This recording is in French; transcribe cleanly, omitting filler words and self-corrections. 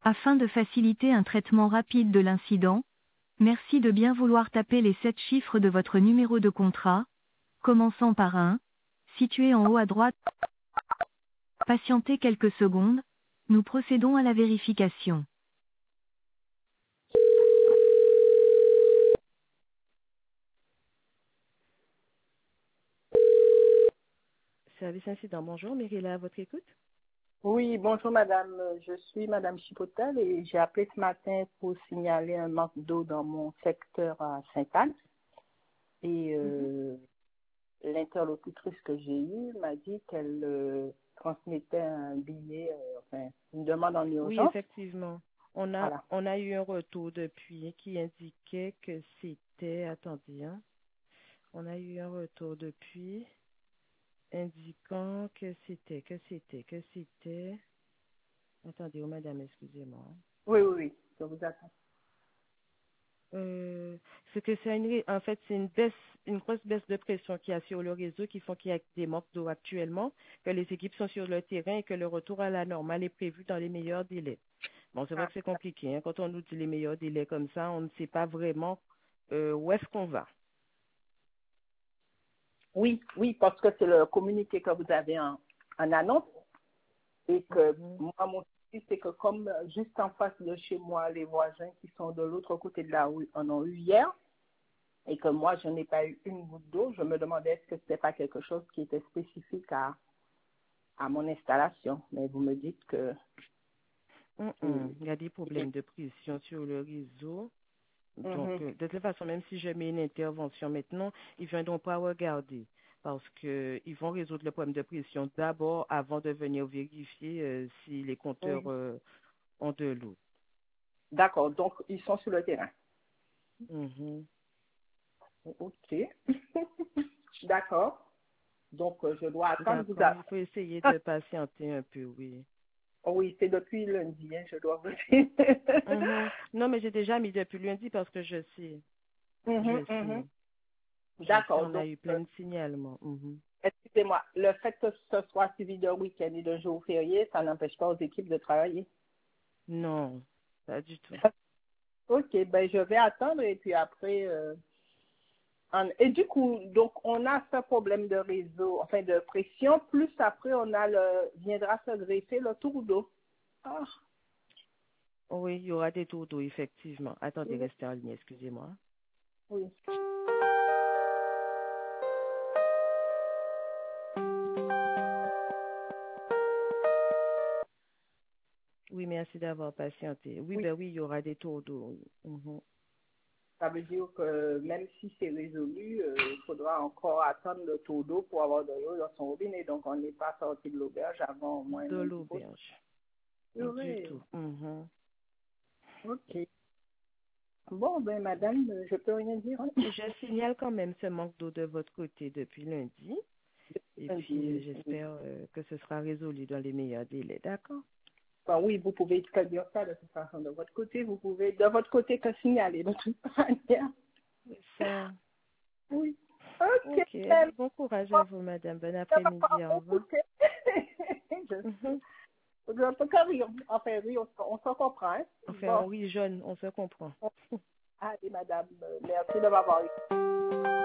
Afin de faciliter un traitement rapide de l'incident, merci de bien vouloir taper les 7 chiffres de votre numéro de contrat, commençant par 1, situé en haut à droite. Patientez quelques secondes, nous procédons à la vérification. Service incident, bonjour, Myrilla, à votre écoute. Oui, bonjour madame, je suis madame Chipotel et j'ai appelé ce matin pour signaler un manque d'eau dans mon secteur à Sainte-Anne. Et l'interlocutrice que j'ai eue m'a dit qu'elle transmettait un billet, enfin une demande en Oui, urgence. effectivement. Voilà. On a eu un retour depuis qui indiquait que c'était... Attendez, hein. On a eu un retour depuis indiquant que c'était... Attendez, oh, madame, excusez-moi. Oui, oui, oui, je vous attends. C'est que en fait, c'est une grosse baisse de pression qu'il y a sur le réseau qui font qu'il y a des manques d'eau actuellement, que les équipes sont sur le terrain et que le retour à la normale est prévu dans les meilleurs délais. Bon, c'est vrai que c'est compliqué, hein. Quand on nous dit les meilleurs délais comme ça, on ne sait pas vraiment où est-ce qu'on va. Oui, oui, parce que c'est le communiqué que vous avez en annonce. Et que moi, mon souci, c'est que comme juste en face de chez moi, les voisins qui sont de l'autre côté de la rue en ont eu hier, et que moi, je n'ai pas eu une goutte d'eau, je me demandais est-ce que ce n'était pas quelque chose qui était spécifique à mon installation. Mais vous me dites que... Il y a des problèmes de pression sur le réseau. Donc, de toute façon, même si je mets une intervention maintenant, ils ne viendront pas regarder parce qu'ils vont résoudre le problème de pression d'abord avant de venir vérifier si les compteurs ont de l'eau. D'accord, donc ils sont sur le terrain. Ok. D'accord. Donc, je dois attendre. D'accord, il faut essayer de patienter un peu, oui. Oh oui, c'est depuis lundi, hein, je dois vous dire. Non, mais j'ai déjà mis depuis lundi parce que je sais. D'accord. On a Donc, eu plein de signalements. excusez-moi, le fait que ce soit suivi de week-end et de jours fériés, ça n'empêche pas aux équipes de travailler. Non, pas du tout. Ok, ben je vais attendre et puis après... Et du coup, donc on a ce problème de réseau, enfin de pression, plus après on a viendra se greffer le tour d'eau. Ah. Oui, il y aura des tours d'eau, effectivement. Attendez, restez en ligne, excusez-moi. Oui. Oui, merci d'avoir patienté. Oui, ben oui, il y aura des tours d'eau. Ça veut dire que même si c'est résolu, il faudra encore attendre le tour d'eau pour avoir de l'eau dans son robinet. Donc on n'est pas sorti de l'auberge avant au moins De lundi prochain. l'auberge. Du Oui. tout. Ok. Bon, ben madame, je peux rien dire. Hein? Je signale quand même ce manque d'eau de votre côté depuis lundi. Et puis, j'espère que ce sera résolu dans les meilleurs délais. D'accord? Enfin, oui, vous pouvez dire ça de toute façon de votre côté. Vous pouvez de votre côté que signaler de toute manière. Ça. Oui. Ok. Ok. Bon courage à vous, madame. Bon après-midi. Au revoir. Je peux que rire. Enfin, oui, on s'en comprend. Hein? Enfin, Bon. oui, jeune, on se comprend. Allez, madame, merci de m'avoir eu.